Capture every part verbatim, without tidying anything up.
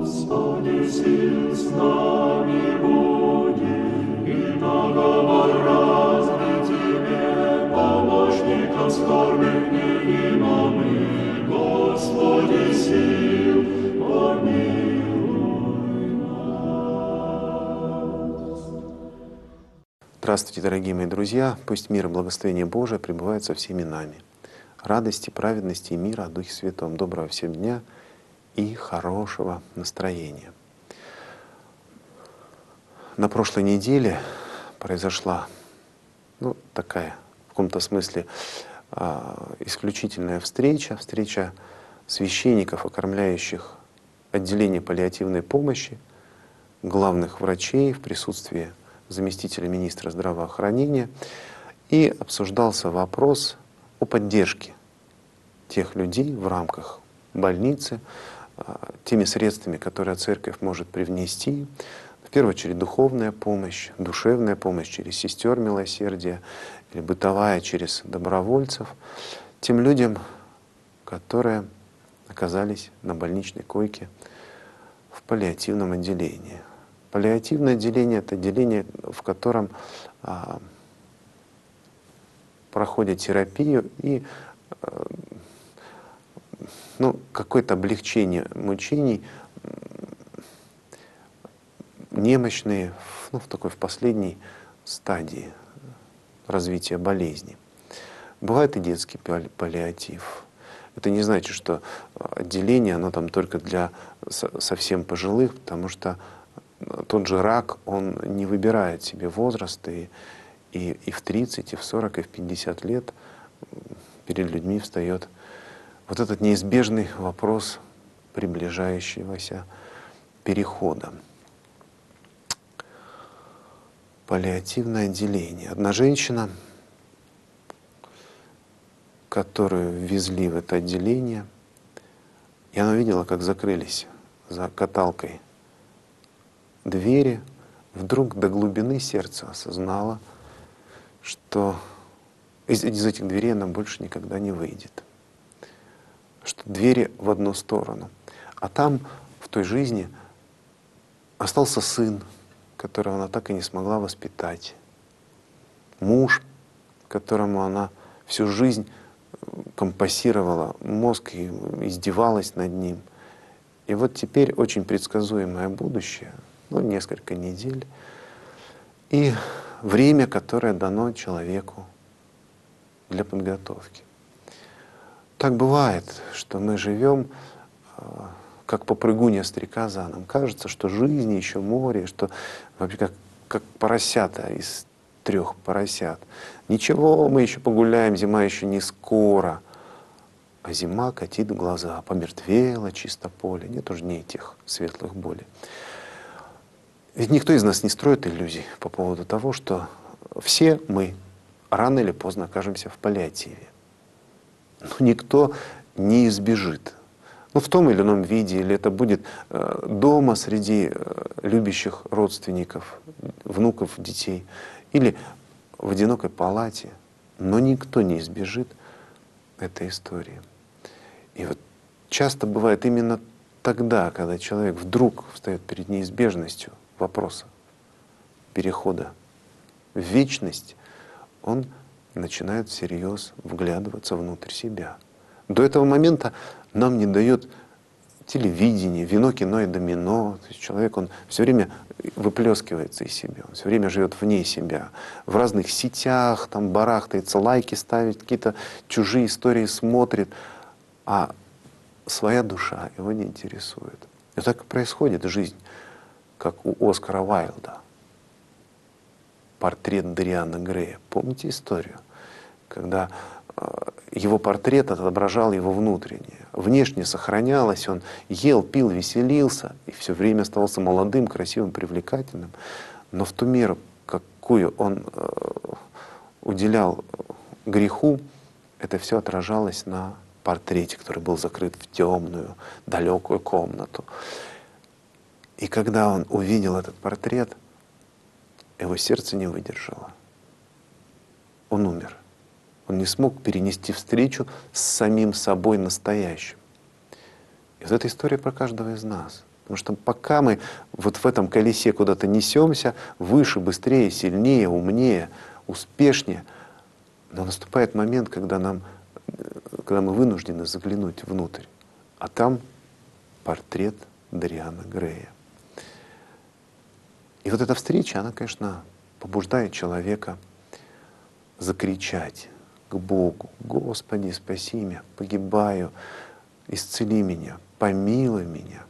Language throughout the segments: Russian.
Господи, сил с нами буди, и договор разный Тебе, помощником скорбных невима мы, Господи, сил, помилуй нас. Здравствуйте, дорогие мои друзья! Пусть мир и благословение Божие пребывают со всеми нами. Радости, праведности и мира о Духе Святом. Доброго всем дня и хорошего настроения. На прошлой неделе произошла ну, такая, в каком-то смысле, исключительная встреча, встреча священников, окормляющих отделение паллиативной помощи, главных врачей в присутствии заместителя министра здравоохранения. И обсуждался вопрос о поддержке тех людей в рамках больницы, теми средствами, которые церковь может привнести. В первую очередь духовная помощь, душевная помощь через сестер милосердия или бытовая через добровольцев, тем людям, которые оказались на больничной койке в паллиативном отделении. Паллиативное отделение — это отделение, в котором а, проходят терапию и а, ну, какое-то облегчение мучений, немощные, ну, в такой в последней стадии развития болезни. Бывает и детский паллиатив. Это не значит, что отделение, оно там только для совсем пожилых, потому что тот же рак, он не выбирает себе возраст, и, и, и в тридцать, и в сорок, и в пятьдесят лет перед людьми встает вот этот неизбежный вопрос приближающегося перехода. Паллиативное отделение. Одна женщина, которую ввезли в это отделение, и она видела, как закрылись за каталкой двери, вдруг до глубины сердца осознала, что из, из этих дверей она больше никогда не выйдет. Что двери в одну сторону. А там, в той жизни, остался сын, которого она так и не смогла воспитать. Муж, которому она всю жизнь компассировала мозг и издевалась над ним. И вот теперь очень предсказуемое будущее, ну, несколько недель, и время, которое дано человеку для подготовки. Так бывает, что мы живем как попрыгунья стрекоза. Нам кажется, что жизни еще море, что вообще как, как поросята из трех поросят. Ничего, мы еще погуляем, зима еще не скоро. А зима катит глаза, помертвело чисто поле. Нет уж дней тех светлых болей. Ведь никто из нас не строит иллюзий по поводу того, что все мы рано или поздно окажемся в паллиативе. Но никто не избежит. Ну, в том или ином виде, или это будет э, дома среди э, любящих родственников, внуков, детей, или в одинокой палате. Но никто не избежит этой истории. И вот часто бывает именно тогда, когда человек вдруг встает перед неизбежностью вопроса перехода в вечность, он начинает всерьез вглядываться внутрь себя. До этого момента нам не дает телевидение, вино, кино и домино. То есть человек, он все время выплескивается из себя, он все время живет вне себя, в разных сетях, там барахтается, лайки ставит, какие-то чужие истории смотрит, а своя душа его не интересует. И так и происходит жизнь, как у Оскара Уайльда. Портрет Дориана Грея. Помните историю? Когда э, его портрет отображал его внутреннее. Внешне сохранялось, он ел, пил, веселился и все время оставался молодым, красивым, привлекательным. Но в ту меру, какую он э, уделял греху, это все отражалось на портрете, который был закрыт в темную, далекую комнату. И когда он увидел этот портрет, его сердце не выдержало. Он умер. Он не смог перенести встречу с самим собой настоящим. И вот эта история про каждого из нас. Потому что пока мы вот в этом колесе куда-то несемся, выше, быстрее, сильнее, умнее, успешнее, но наступает момент, когда, нам, когда мы вынуждены заглянуть внутрь. А там портрет Дориана Грея. И вот эта встреча, она, конечно, побуждает человека закричать к Богу: «Господи, спаси меня, погибаю, исцели меня, помилуй меня».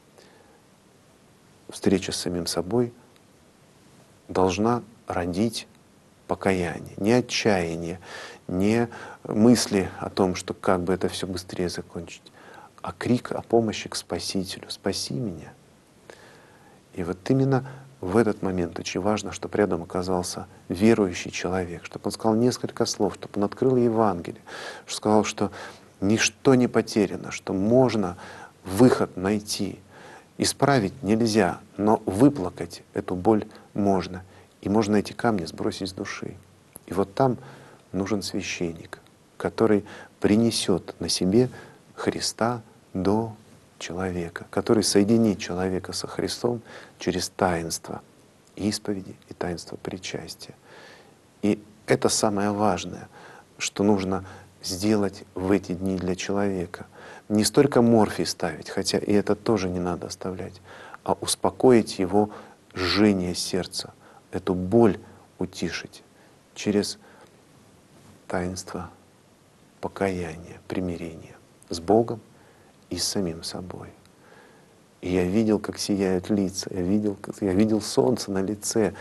Встреча с самим собой должна родить покаяние, не отчаяние, не мысли о том, что как бы это все быстрее закончить, а крик о помощи к Спасителю: «Спаси меня». И вот именно в этот момент очень важно, чтобы рядом оказался верующий человек, чтобы он сказал несколько слов, чтобы он открыл Евангелие, чтобы сказал, что ничто не потеряно, что можно выход найти. Исправить нельзя, но выплакать эту боль можно. И можно эти камни сбросить с души. И вот там нужен священник, который принесет на себе Христа до человека, который соединит человека со Христом через таинство исповеди и таинство причастия. И это самое важное, что нужно сделать в эти дни для человека. Не столько морфий ставить, хотя и это тоже не надо оставлять, а успокоить его жжение сердца, эту боль утишить через таинство покаяния, примирения с Богом и с самим собой. И я видел, как сияют лица, я видел, как, я видел солнце на лице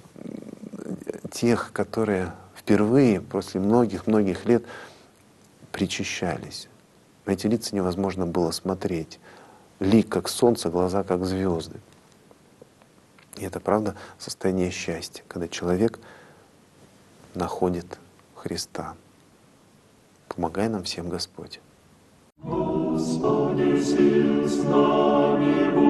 тех, которые впервые после многих-многих лет причащались. На эти лица невозможно было смотреть. Лик как солнце, глаза как звезды. И это, правда, состояние счастья, когда человек находит Христа. Помогай нам всем, Господь. Господи, сил с нами,